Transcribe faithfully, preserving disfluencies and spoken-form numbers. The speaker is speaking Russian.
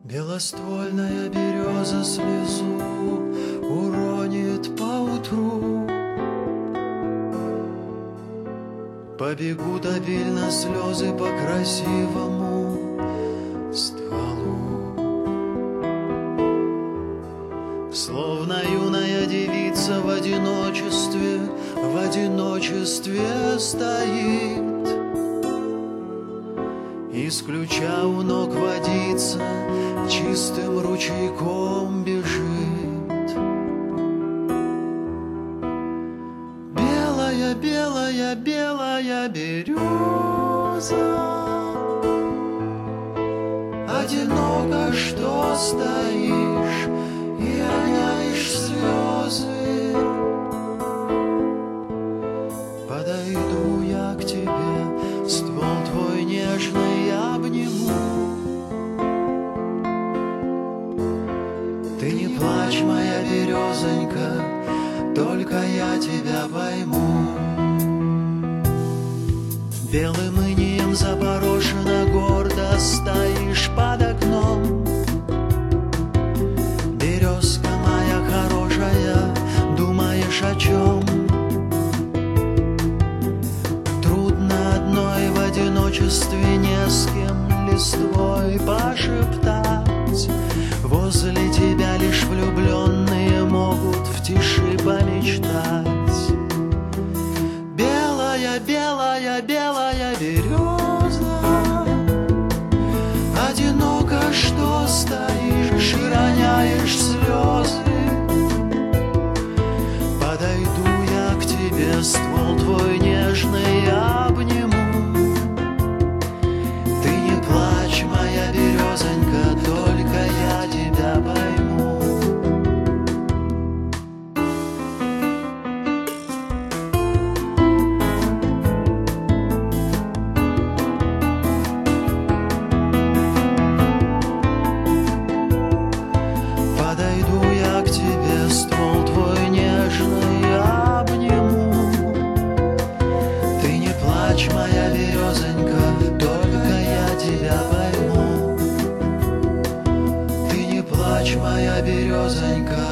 Белоствольная береза слезу уронит поутру. Побегут обильно слезы по красивому стволу. Словно юная девица в одиночестве, в одиночестве стоит. Из ключа у ног водица чистым ручейком бежит. Белая, белая, белая береза, одиноко что стоишь и роняешь слезы. Подойду я к тебе, ствол твой нежный обниму. Ты не плачь, моя березонька, только я тебя пойму. Белым инеем запорошена, гордо стоишь под окном. Березка моя хорошая, думаешь о чем? Трудно одной в одиночестве, не с кем листвой пошептать. Возле тебя лишь влюбленные могут в тиши помечтать. Белая, белая, белая береза, одиноко что стоишь и роняешь слезы. Подойду я к тебе, ствол твой нежный обниму. Ты не плачь, моя березонька, только я тебя пойму. Подойду я к тебе, ствол твой нежный обниму. Ты не плачь, моя березонька, только я тебя пойму. Ты не плачь, моя березонька,